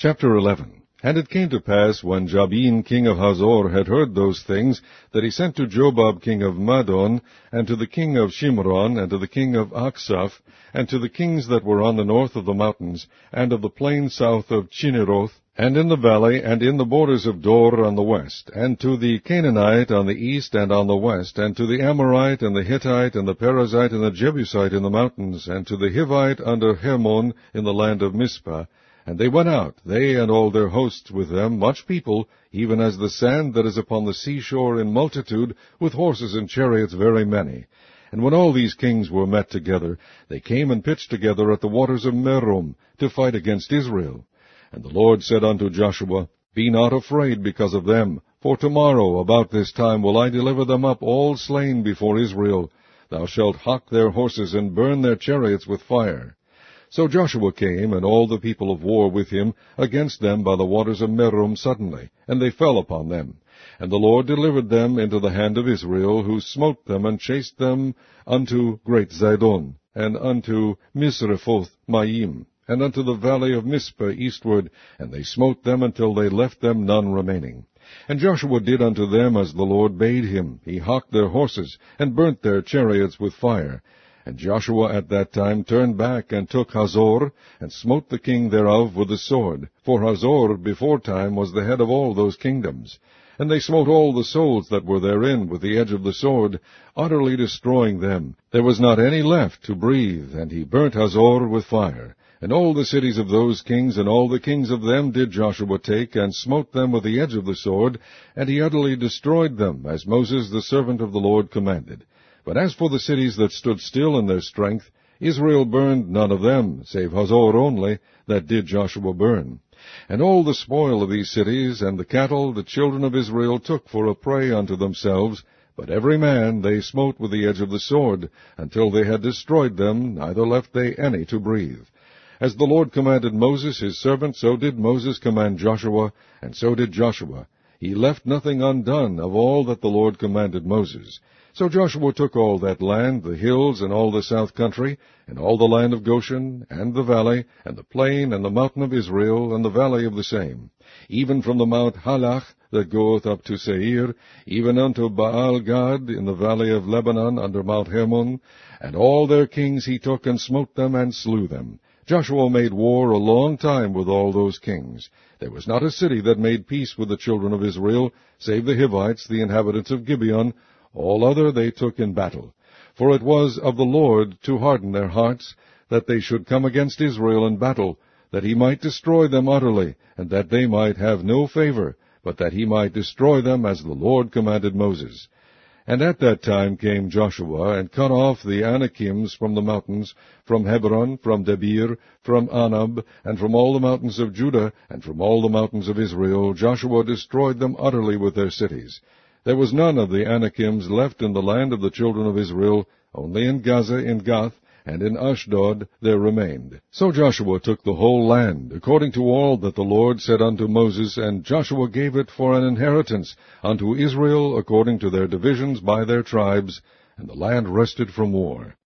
Chapter 11. And it came to pass, when Jabin king of Hazor had heard those things, that he sent to Jobab king of Madon, and to the king of Shimron, and to the king of Achshaph, and to the kings that were on the north of the mountains, and of the plain south of Chinneroth, and in the valley, and in the borders of Dor on the west, and to the Canaanite on the east and on the west, and to the Amorite, and the Hittite, and the Perizzite, and the Jebusite in the mountains, and to the Hivite under Hermon in the land of Mizpah. And they went out, they and all their hosts with them, much people, even as the sand that is upon the seashore in multitude, with horses and chariots very many. And when all these kings were met together, they came and pitched together at the waters of Merom, to fight against Israel. And the Lord said unto Joshua, Be not afraid because of them, for tomorrow about this time will I deliver them up all slain before Israel. Thou shalt hock their horses, and burn their chariots with fire. So Joshua came, and all the people of war with him, against them by the waters of Merom suddenly, and they fell upon them. And the Lord delivered them into the hand of Israel, who smote them, and chased them unto great Zidon, and unto Misrephoth Maim, and unto the valley of Mizpah eastward, and they smote them until they left them none remaining. And Joshua did unto them as the Lord bade him. He hocked their horses, and burnt their chariots with fire. And Joshua at that time turned back, and took Hazor, and smote the king thereof with the sword. For Hazor beforetime was the head of all those kingdoms. And they smote all the souls that were therein with the edge of the sword, utterly destroying them. There was not any left to breathe, and he burnt Hazor with fire. And all the cities of those kings, and all the kings of them did Joshua take, and smote them with the edge of the sword, and he utterly destroyed them, as Moses the servant of the Lord commanded. But as for the cities that stood still in their strength, Israel burned none of them, save Hazor only, that did Joshua burn. And all the spoil of these cities, and the cattle, the children of Israel took for a prey unto themselves, but every man they smote with the edge of the sword, until they had destroyed them, neither left they any to breathe. As the Lord commanded Moses his servant, so did Moses command Joshua, and so did Joshua. He left nothing undone of all that the Lord commanded Moses. So Joshua took all that land, the hills, and all the south country, and all the land of Goshen, and the valley, and the plain, and the mountain of Israel, and the valley of the same, even from the mount Halach, that goeth up to Seir, even unto Baal-Gad, in the valley of Lebanon, under Mount Hermon, and all their kings he took, and smote them, and slew them. Joshua made war a long time with all those kings. There was not a city that made peace with the children of Israel, save the Hivites, the inhabitants of Gibeon. All other they took in battle. For it was of the Lord to harden their hearts, that they should come against Israel in battle, that he might destroy them utterly, and that they might have no favor, but that he might destroy them as the Lord commanded Moses. And at that time came Joshua, and cut off the Anakims from the mountains, from Hebron, from Debir, from Anab, and from all the mountains of Judah, and from all the mountains of Israel. Joshua destroyed them utterly with their cities. There was none of the Anakims left in the land of the children of Israel, only in Gaza, in Gath, and in Ashdod there remained. So Joshua took the whole land, according to all that the Lord said unto Moses, and Joshua gave it for an inheritance unto Israel according to their divisions by their tribes, and the land rested from war.